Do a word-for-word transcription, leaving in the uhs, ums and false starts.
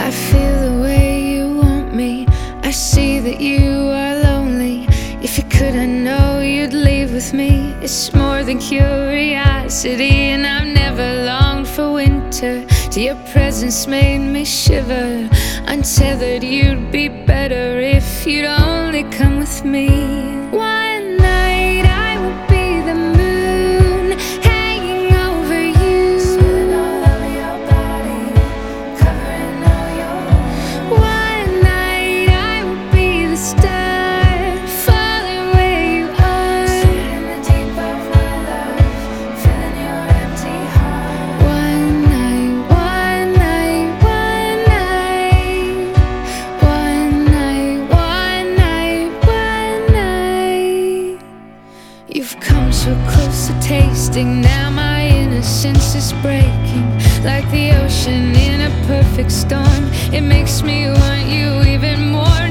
I feel the way you want me. I see that you are lonely. If you could, I know you'd leave with me. It's more than curiosity, and I've never longed for winter till your presence made me shiver. Untethered, you'd be better if you'd only come with me. One night I will be the moon hanging over you, spilling all over your body, covering all your. One night I will be the star, falling where you are, sitting in the deep of my love, filling your empty heart. One night, one night, one night, one night, one night, one night. You've come so close to tasting, now my innocence is breaking. Like the ocean in a perfect storm, it makes me want you even more.